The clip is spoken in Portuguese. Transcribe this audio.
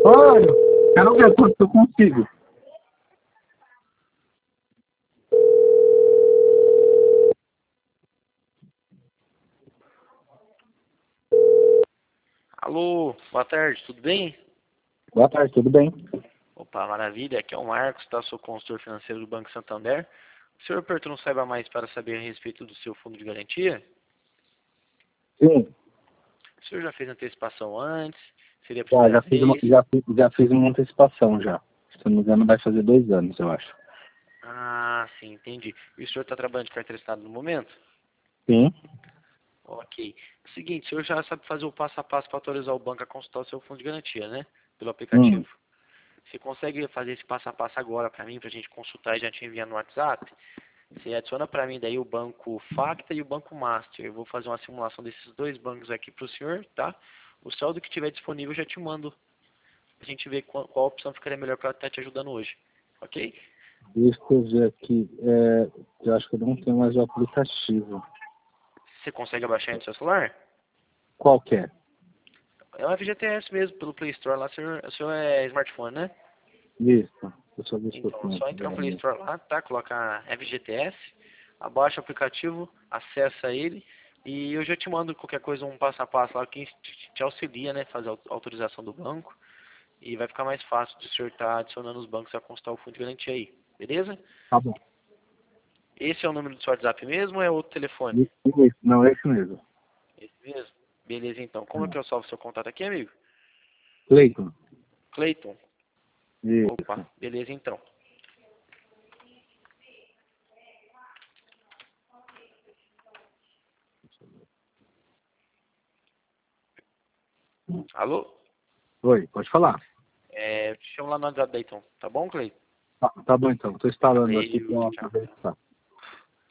Olha, quero ver quanto eu consigo. Alô, boa tarde, tudo bem? Boa tarde, tudo bem? Opa, maravilha, aqui é o Marcos, sou consultor financeiro do Banco Santander. O senhor apertou não saiba mais para saber a respeito do seu fundo de garantia? Sim, O senhor já fez antecipação antes? Seria a já primeira fiz uma, vez? já fiz uma antecipação já. Se não me engano, vai fazer 2 anos, eu acho. Ah, sim, entendi. E o senhor está trabalhando de carteira assinada no momento? Sim. Ok. Seguinte, o senhor já sabe fazer o passo a passo para autorizar o banco a consultar o seu fundo de garantia, né? Pelo Hum. aplicativo. Você consegue fazer esse passo a passo agora para mim, para a gente consultar e já te enviar no WhatsApp? Você adiciona para mim daí o banco Facta e o banco Master. Eu vou fazer uma simulação desses dois bancos aqui para o senhor, tá? O saldo que tiver disponível eu já te mando. A gente vê qual opção ficaria melhor para estar te ajudando hoje. Ok? Deixa eu ver aqui. Eu acho que eu não tenho mais o aplicativo. Você consegue abaixar aí no seu celular? Qual que é? É o FGTS mesmo, pelo Play Store lá. O senhor é smartphone, né? Isso. Deixa eu ver se eu Então, é tenho só aqui. entrar no Play Store lá, tá? Colocar FGTS, abaixa o aplicativo, acessa ele e eu já te mando qualquer coisa, um passo a passo lá que te auxilia, né? Fazer a autorização do banco e vai ficar mais fácil de o senhor estar adicionando os bancos a constar o fundo de garantia aí, beleza? Tá bom. Esse é o número do seu WhatsApp mesmo ou é outro telefone? Não, é esse mesmo. Esse mesmo? Beleza, então. Como é que eu salvo seu contato aqui, amigo? Cleiton. Cleiton. Opa, Isso. beleza então. Alô? Oi, pode falar. Eu te chamo lá no WhatsApp daí, então. Tá bom, Cleiton? Tá bom então. Estou instalando aqui Valeu, para tchau. verificar.